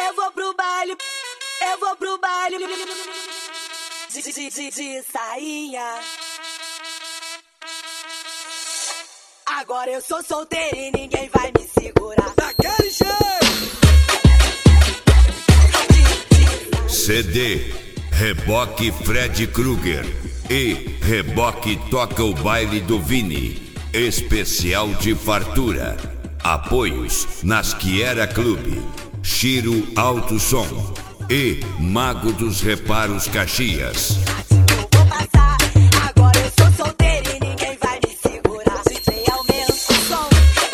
Eu vou pro baile de sainha. Agora eu sou solteira e ninguém vai me segurar. Daquele jeito. CD Reboque Fred Krueger e Reboque Toca o Baile do Vini. Especial de fartura. Apoios Nasquiera Clube, Chiro Alto Som e Mago dos Reparos Caxias. Agora eu sou solteira e ninguém vai me segurar. DJ aumenta o som,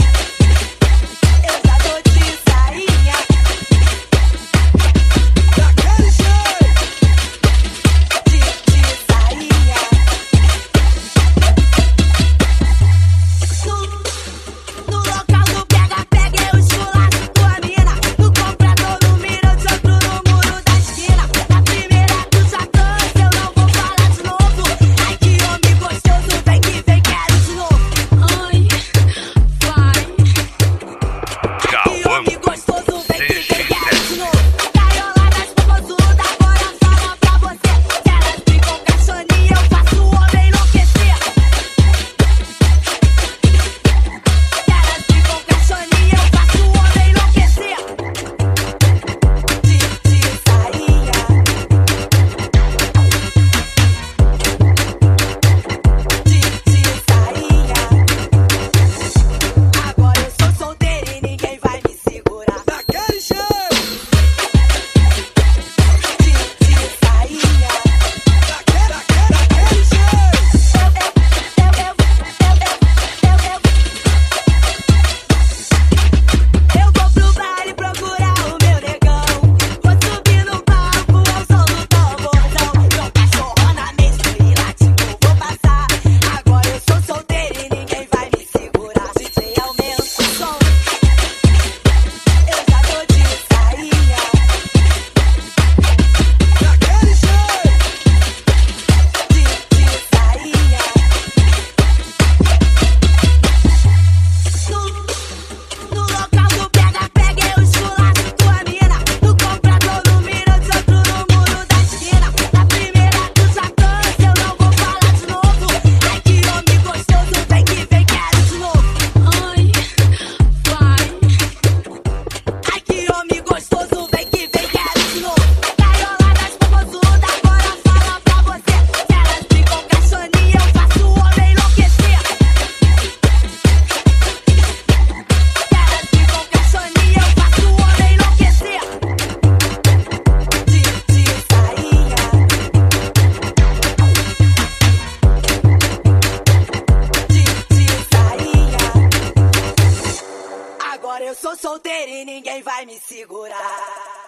eu já tô de sainha. Daquele jeito. De sainha. No local do pega-pega eu esculacho tua mina. No comprador no miro, eu te outro no muro da esquina. Na primeira tu já cansa, eu não vou falar de novo. Ai que homem gostoso, vem que vem, quero de novo. Ai, vai. Que homem gostoso, vem que vem, quero de novo. Gaiola das popozudas, agora fala pra você. Se elas ficam caixoninha, eu faço o homem enlouquecer. Se elas ficam caixoninha, eu faço o homem enlouquecer. De sainha. De sainha. Agora eu sou solteira e ninguém vai me segurar. Daquele jeito. De sainha. Daquele jeito. Eu vou pro baile procurar o meu negão. Vou subir no palco ao som do tamborzão. Meu cachorrona mesmo e latino vou passar. Agora eu sou solteira e ninguém vai me segurar. DJ aumenta o som, eu já tô de sainha. Daquele jeito. De sainha. No local do pega-pega eu esculacho tua mina. No comprador no miro, eu te outro no muro da esquina. Na primeira tu já cansa, eu não vou falar de novo. Ai que homem gostoso, vem que vem, quero de novo. Ai, vai. Ai que homem gostoso, vem que vem, quero de novo. Gaiola das popozudas, agora fala pra você. Se elas ficam caixoninha, eu faço o homem enlouquecer. Se elas ficam caixoninha, eu faço o homem enlouquecer. De sainha. De sainha. Agora eu sou solteira e ninguém vai me segurar.